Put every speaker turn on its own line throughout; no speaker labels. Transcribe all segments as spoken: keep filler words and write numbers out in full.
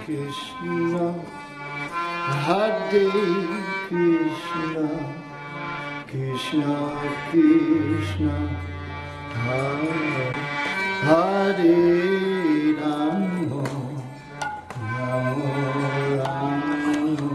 Krishna, Hare Krishna, Krishna Krishna, Hare Hare Rama, Rama Rama,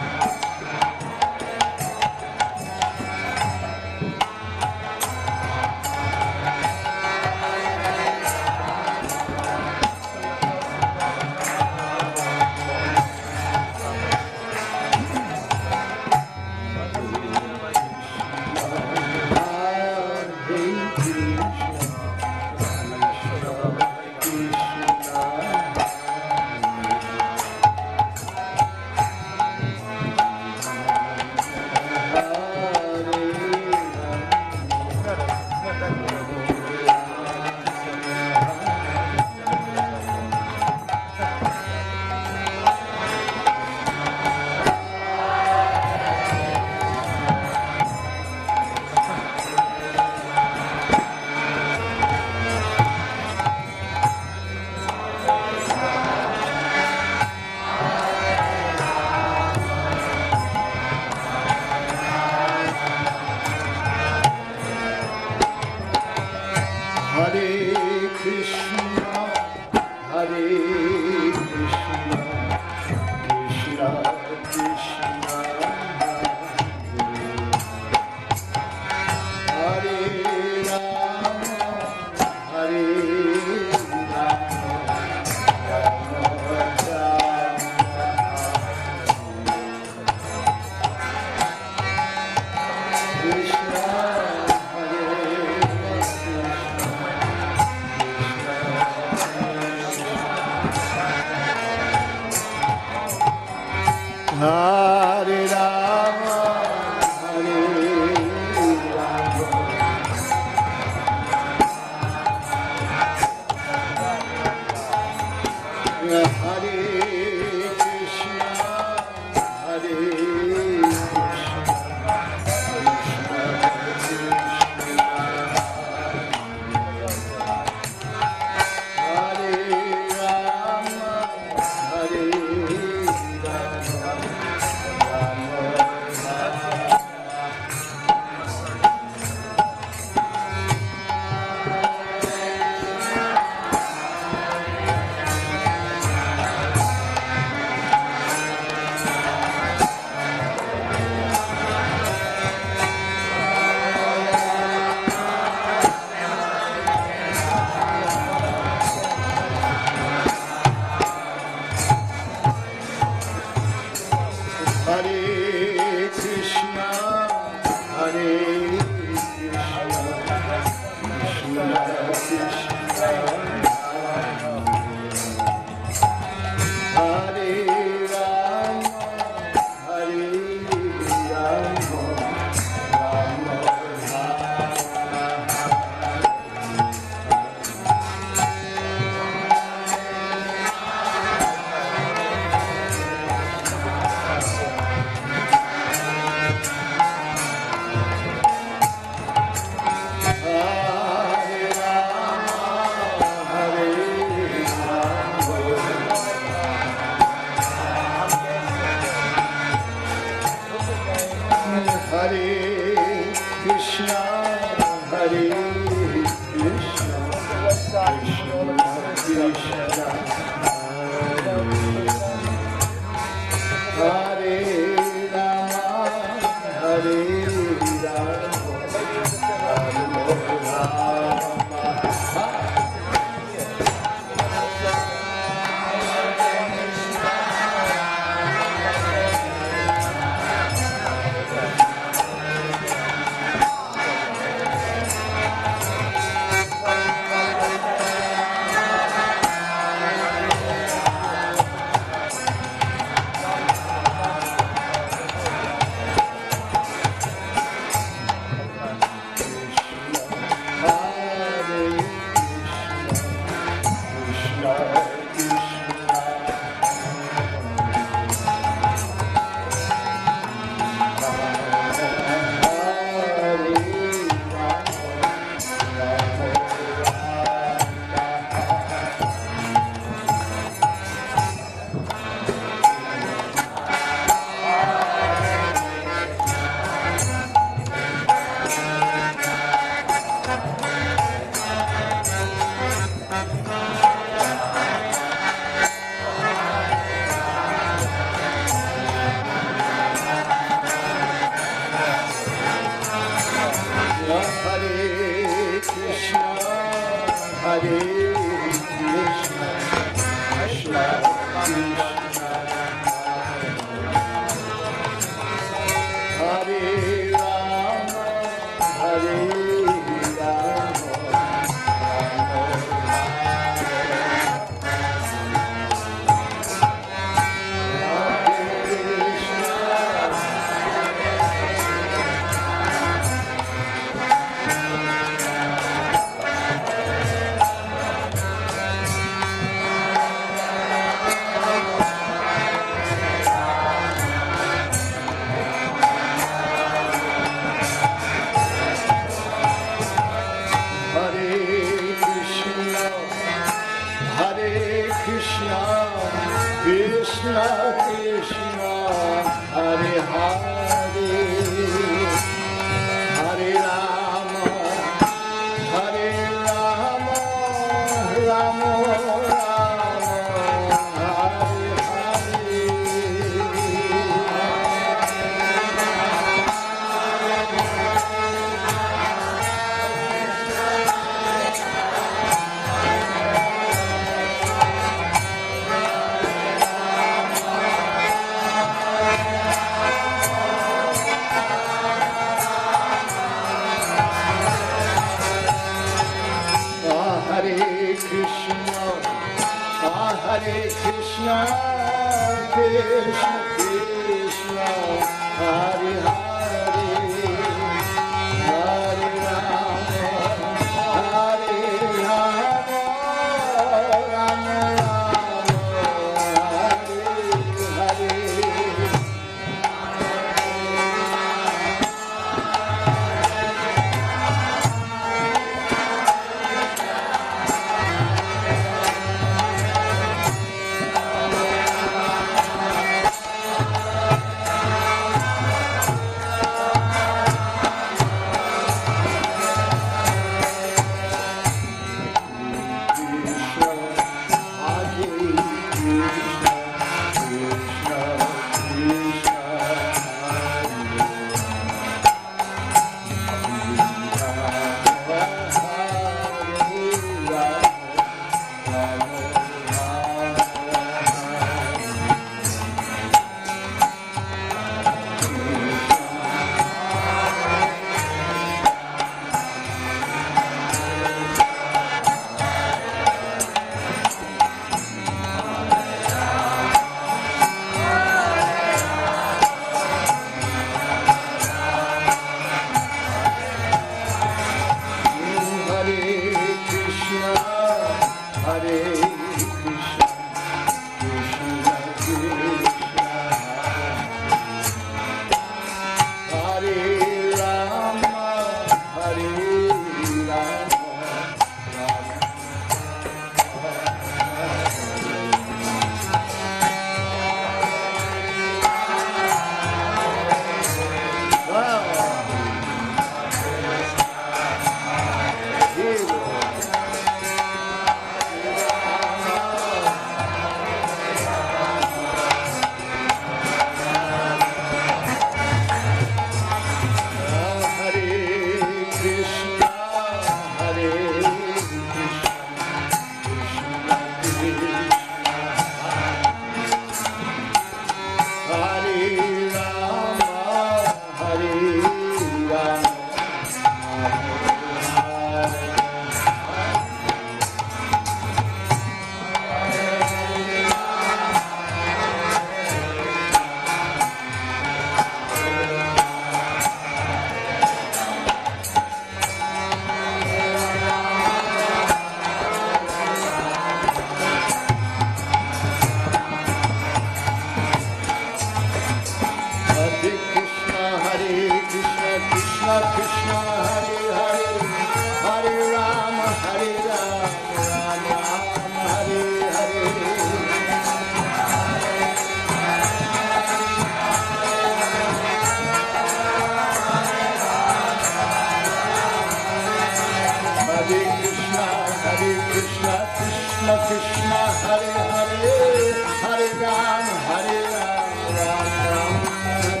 Hare Krishna, Hare Krishna, Krishna Krishna, Hare Hare, Hare Ram, Hare Ram, Ram Ram, Hare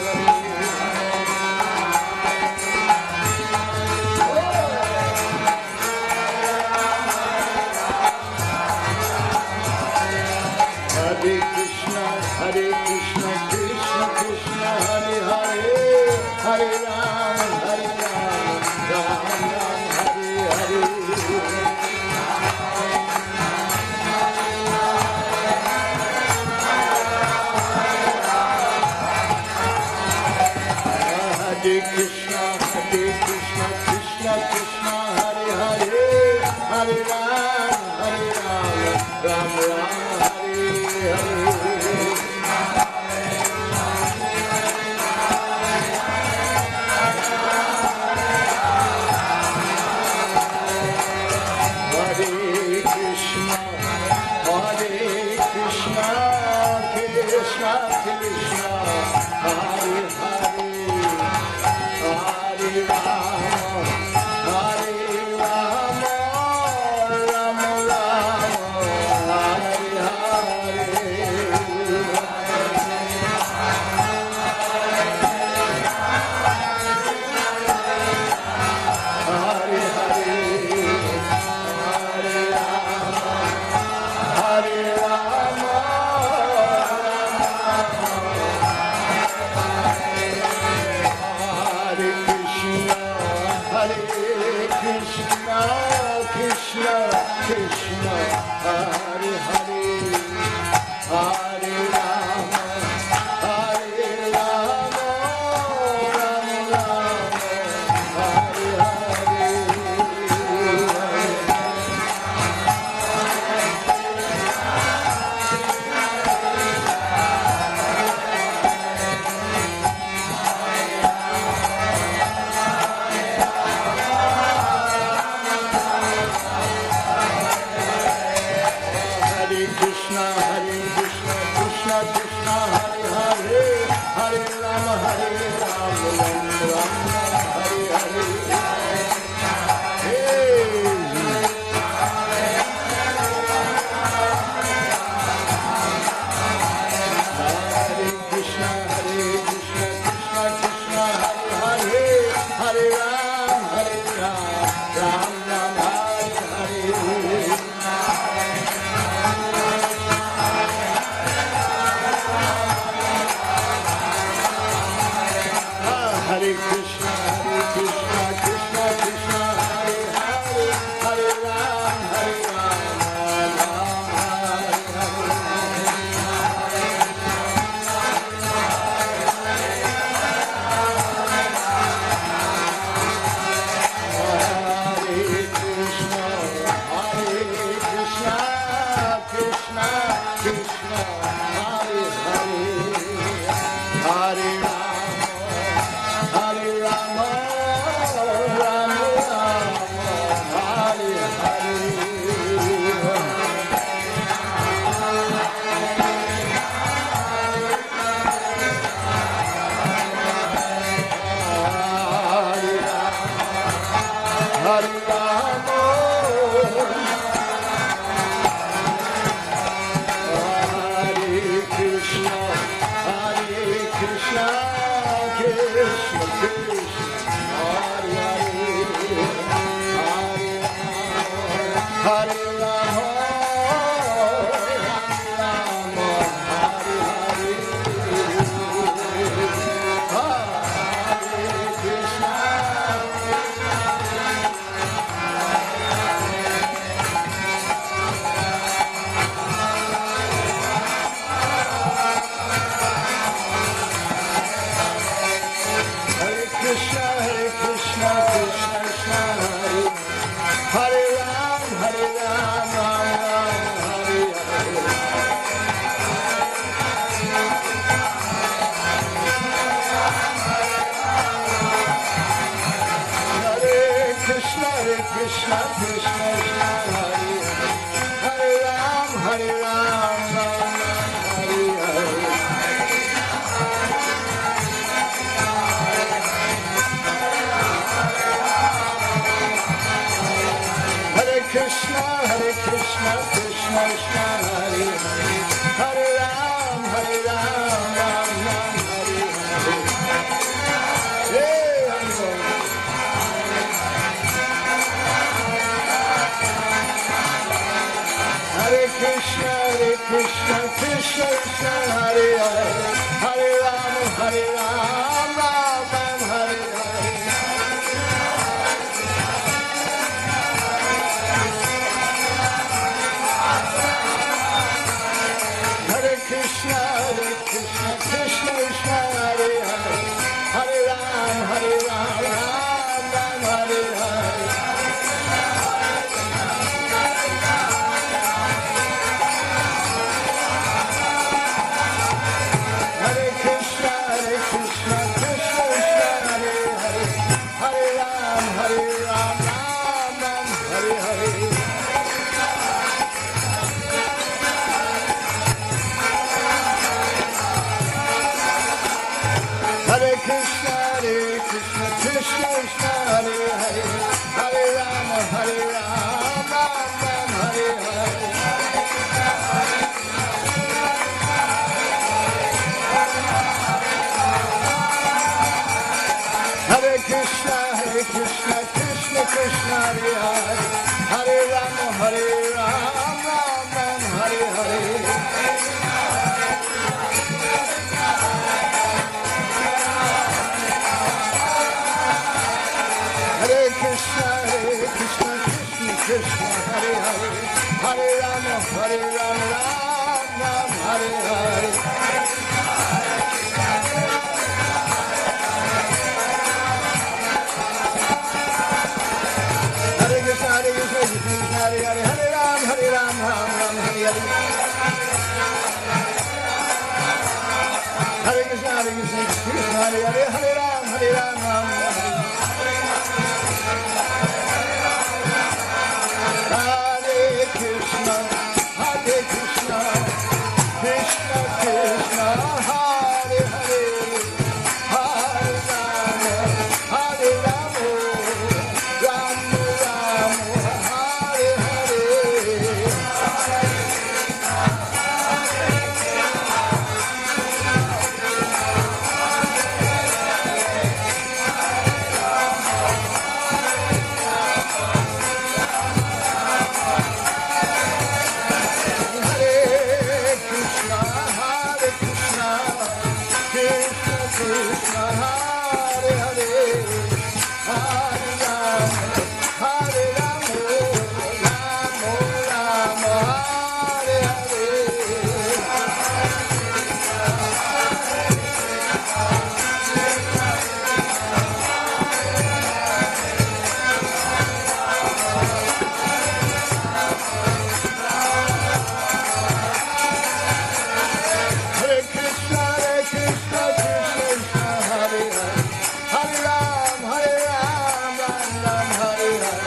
Hare Krishna, Hare Krishna, Krishna Krishna, Hare Hare, Hare Ram, Hare Ram, Ram Ram, Hare Hare. Hare Krishna, Hare Krishna, Krishna Krishna, Hare Hare, Hare Ram, Hare Ram, Ram Ram, Hare Hare. Krishna, Krishna Krishna, Hare Hare, Hare Ram, Hare Ram, Ram Ram, Hare Hare. Hey, Hare Krishna, Hare Krishna, Krishna Krishna, Hare Hare, Hare Ram, Hare Ram, Ram Ram, Hare Hare. Hare Krishna, Hare Krishna, Krishna Krishna, Hare Hare, Hare Ram, Hare Ram, Ram Ram, Hare Hare. Hare Krishna, Hare Krishna, Krishna Krishna, Hare Hare, Hare Ram, Hare Ram, Ram Ram, Hare Hare. Hare Krishna, Hare Krishna, Krishna Krishna, Hare Hare, Hare Rama, Hare Rama, Rama Rama, Hare Hare. Hare Krishna, Hare Krishna, Krishna Krishna, Hare Hare, Hare Rama, Hare Rama, Rama Rama, Hare Hare. Hare Krishna, Hare Krishna, Krishna Krishna, Hare Hare, Hare Rama, Hare Rama, Rama Rama, Hare Hare. Hare Krishna, Hare Krishna, Krishna Krishna, Hare Hare, Hare Rama, Hare Rama, Rama Rama, Hare Hare. Hare Krishna, Hare Krishna, Krishna Hare Hare, Hare Rama, Hare Rama, Rama Rama, Hare Hare. Hare Krishna, Hare Krishna, Krishna Krishna, Hare Hare, Hare Rama, Hare Rama, Rama Rama, Hare Hare. Krishna, Hare Hare, Hare Rama, Hare Rama, Rama Rama, Hare Hare. Hare Krishna, Hare Krishna, Krishna Krishna, Hare Hare, Hare Ram, Hare Ram, Ram Ram, Hare Hare.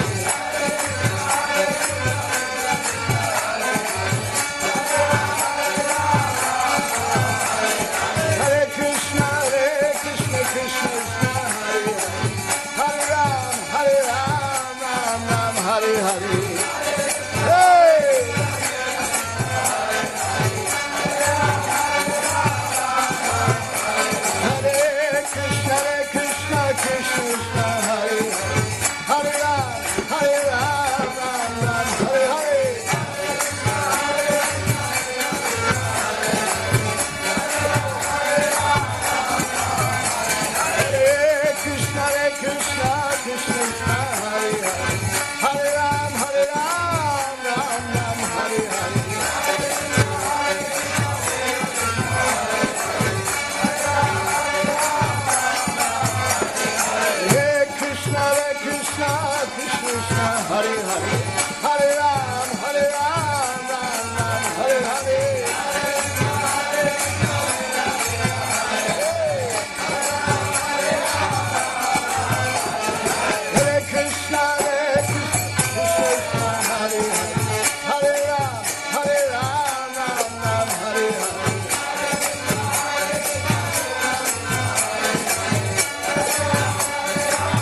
Hare Krishna, Hare Krishna, Krishna Krishna, Hare Hare, Hare Ram, Hare Ram, Ram Ram, Hare Hare. Hey! Hare Krishna, Hare Krishna, Krishna Krishna, Hare Hare, Hare Ram, Hare Ram, Ram Ram, Hare Hare. Hare Krishna, Hare Krishna, Krishna Krishna, Hare Hare, Hare Ram, Hare Ram, Ram Ram, Hare Hare. Hare Krishna, Hare Krishna, Krishna Krishna, Hare Hare, Hare Ram, Hare Ram, Ram Ram, Hare Hare. Hare Krishna, Hare Krishna, Krishna Krishna, Hare Hare, Hare Ram, Hare Ram, Ram Ram, Hare Hare.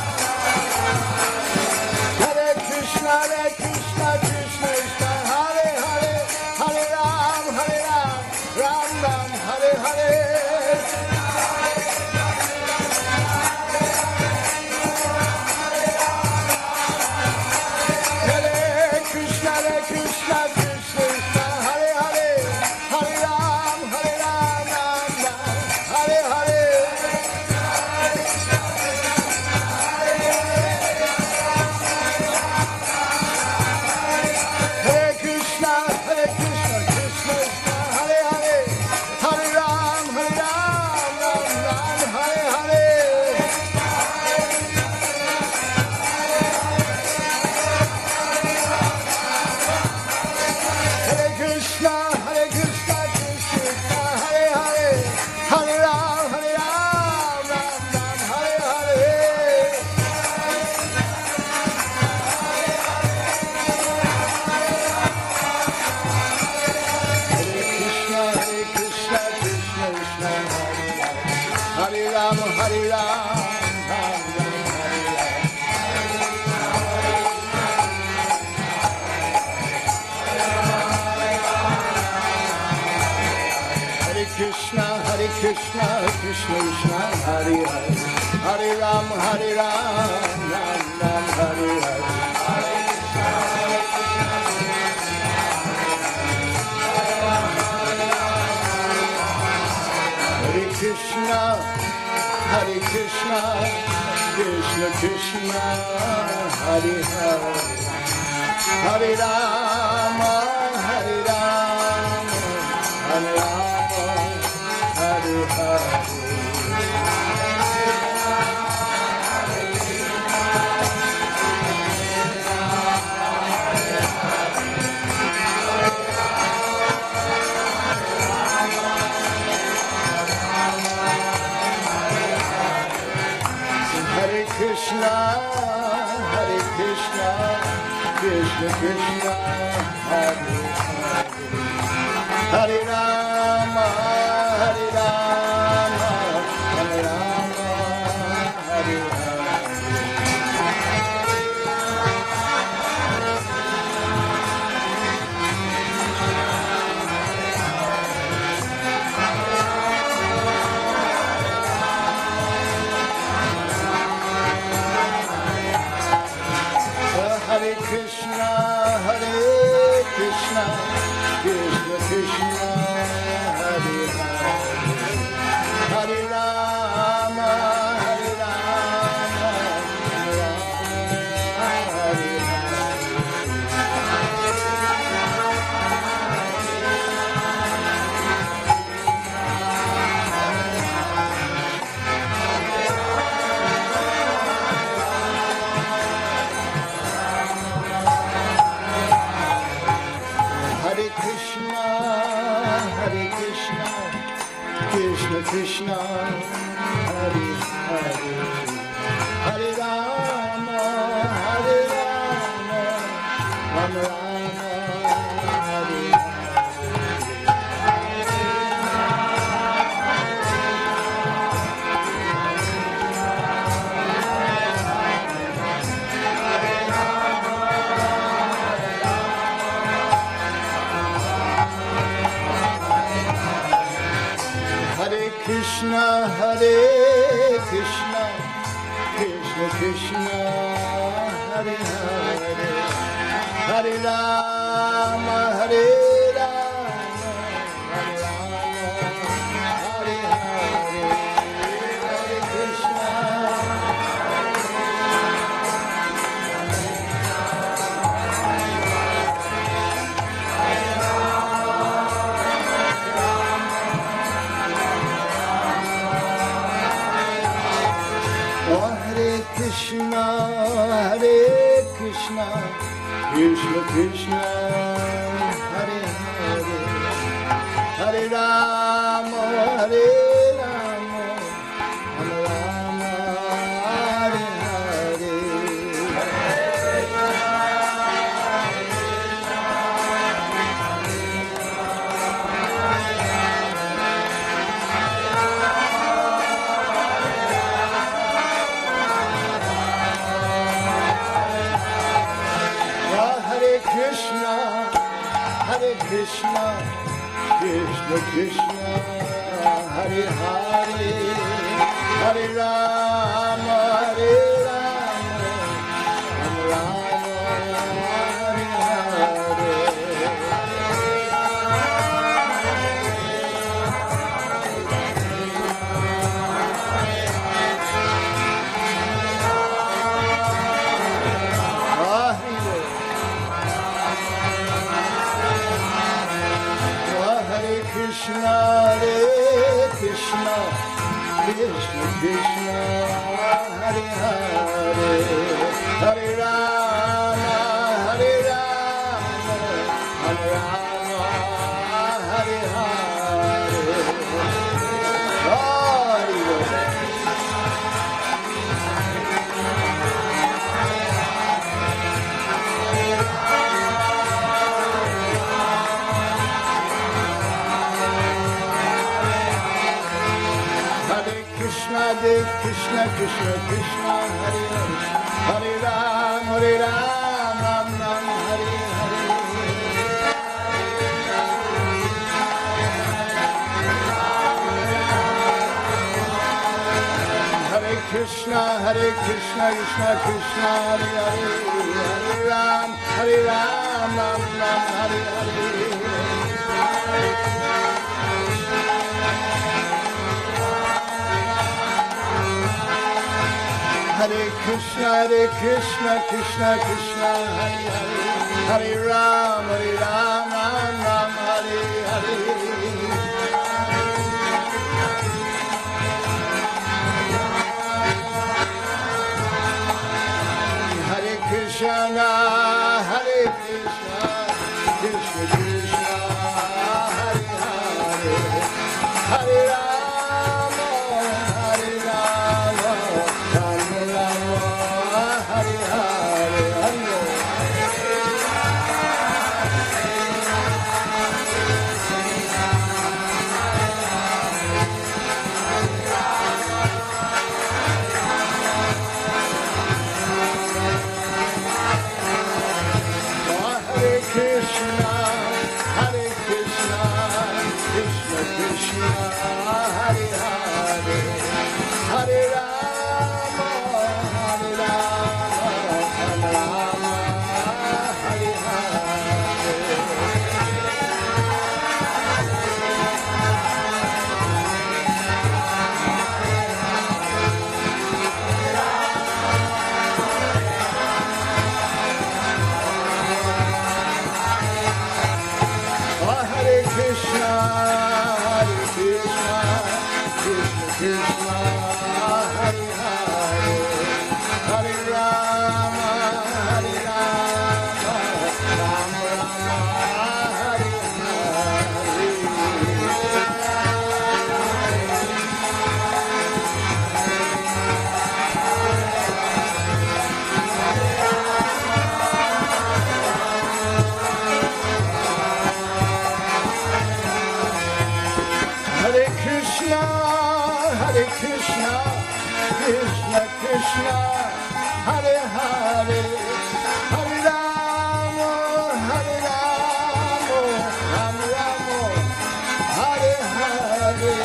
Hare Krishna, Hare Krishna, Krishna Krishna, Hare Krishna, Krishna Krishna, Hare Hare, Hare Ram, Hare Ram, Ram Ram, Hare Hare. Hare Krishna, Hare Krishna, Krishna Krishna, Hare Hare, Hare Rama, Hare Rama, Hare Rama, Hare Hare. Krishna, Hare Krishna, Krishna Krishna, Hare Hare, Hare Rama, Hare Rama, Hare Rama, Hare Hare. Hare Krishna, Hare Krishna, Krishna Krishna, Hare Hare, Hare Rama, Hare Rama, Hare Rama, Hare Hare Krishna, Hare Krishna, Krishna Krishna, Hare Hare, Hare Rama, Hare Rama, Rama Rama, Hare Hare. Hare Krishna, Hare Krishna, Krishna Krishna, Hare Hare, Hare Rama, Hare Rama, Rama Rama, Hare Hare, Hare Krishna. Krishna, Hare Krishna, Krishna Krishna, Hare Hare, Hare Rama, Hare Rama, Rama Rama, Hare Hare. Krishna, Hare Krishna, Krishna Krishna, Hare Hare, Hare Rama, Hare Rama, Rama Rama, Hare Hare. Krishna, Hare Krishna, Krishna Krishna, Hare Hare, Hare Rama, Hare Rama, Rama Rama, Hare Hare. Hare Krishna, Hare Krishna, Krishna Krishna, Hare Hare, Hare Ram, Hare Ram, Ram Ram, Hare Hare. Krishna, Hare Krishna, Krishna Krishna, Hare Hare, Hare Ram, Hare Ram, Ram Ram, Hare Hare. Hare Krishna, Hare Krishna, Krishna Krishna, Hare Hare, Hare Ram, Hare Ram, Ram Ram, Hare Hare. Hare Krishna, Hare Krishna, Krishna Krishna, Hare Hare, Hare Rama, Hare Rama, Rama Rama, Hare Hare, Hare. Krishna, Hare Krishna, Krishna Krishna, Hare Hare, Hare Rama, Hare Rama, Rama Rama, Hare Hare. Krishna, Hare Krishna, Krishna Krishna, Hare Hare, Hare Rama, Hare Rama, Rama Rama, Hare Hare. Hare Krishna, Hare Krishna, Krishna Krishna, Hare Hare, Hare Rama, Hare Rama, Rama Rama, Hare Hare.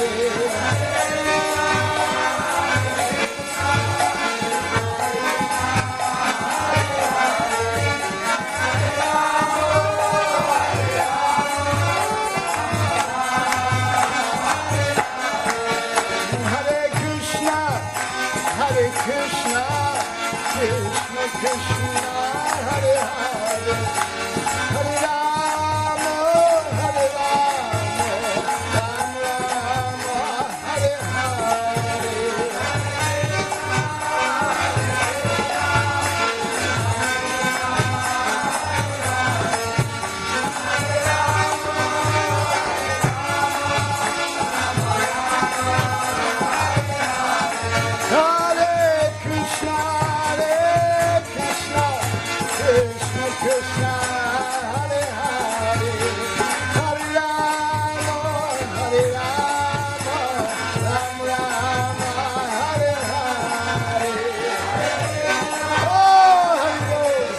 Krishna, Krishna Krishna, Hare Hare, Hare Rama, Hare Rama, Rama Rama, Hare Hare. Krishna, Hare Hare, Hare Rama, Hare Rama, Rama Rama, Hare Hare. Oh, Hare Bol.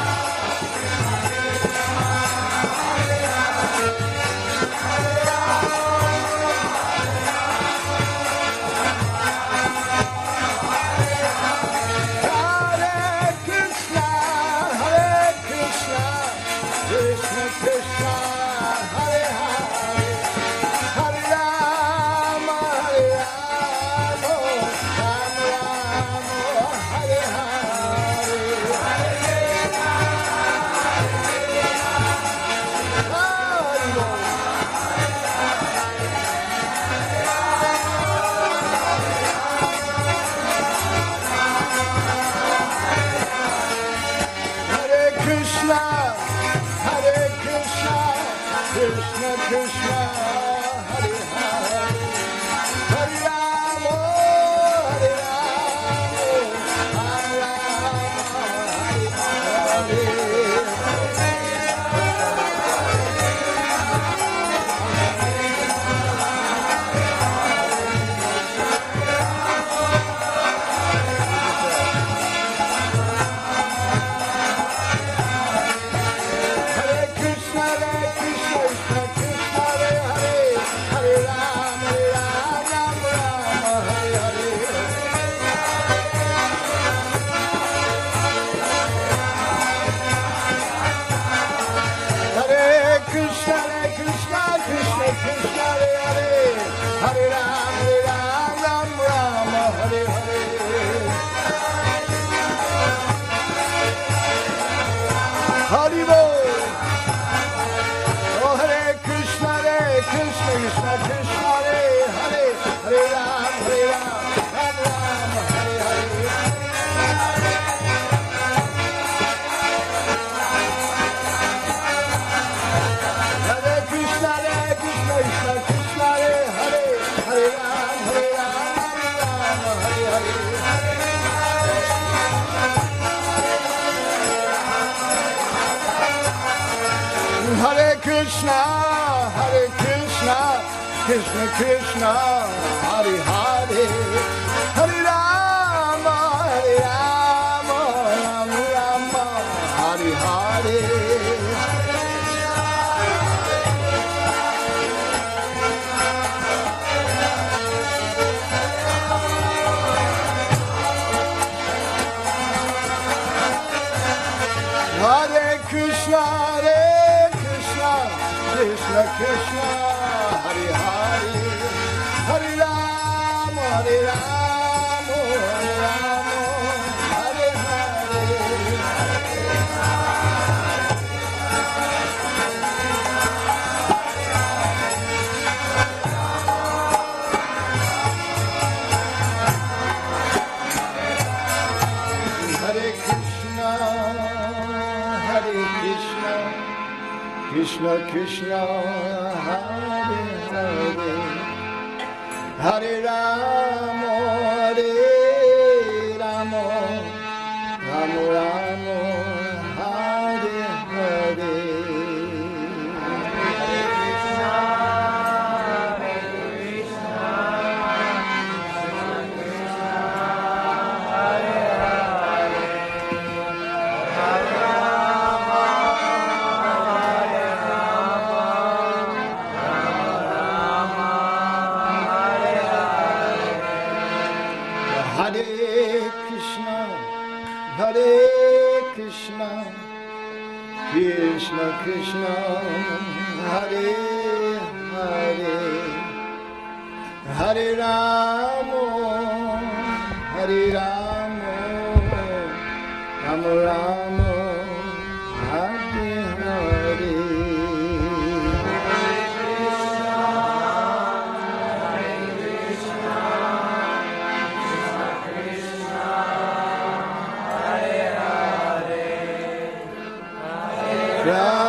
Hare Krishna, Hare Krishna, Krishna Krishna, Hare Hare, Hare Rama, Hare Rama, Rama Rama, Hare Hare. Hare Bol. Hare Krishna, Hare Krishna, Krishna Krishna, Hare Hare, Hare Rama, Hare Rama, Rama Rama, Hare Hare Krishna, Hare Krishna, Krishna Krishna, Hare Hare Ram, Hare Ram, Ram Ram, Hare Hare. Hari Bol. Oh Hare Krishna, Hare Krishna, Krishna Krishna, Hare Hare, Hare Ram, Hare Ram, Ram Ram, Hare Hare. Hare Krishna, Hare Krishna, Krishna Krishna, Hare Hare, Hare Ram, Hare Ram, Ram Ram, Hare Hare. Hare Krishna, Hare Krishna, Krishna Krishna, Hare Hare, Hare Rama, Hare Rama, Rama Rama, Hare Hare. Hare Krishna, Hare Krishna, Krishna Krishna, Hare Hare, Hare Rama, Hare Rama, Hare Rama, Hare Hare. Hare Krishna, Hare Krishna, Krishna Krishna, Hare Hare, Hare Rama, Hare Rama, Rama Rama, Hare Hare. Hare Krishna, Hare Krishna, Krishna Krishna, Hare Hare, Hare Rama, Hare Rama, Rama Rama, Hare Hare. Hare Krishna, Hare Krishna, Krishna Krishna, Hare Hare, Hare Rama, Hare Rama, Rama Rama, Hare Hare. Hare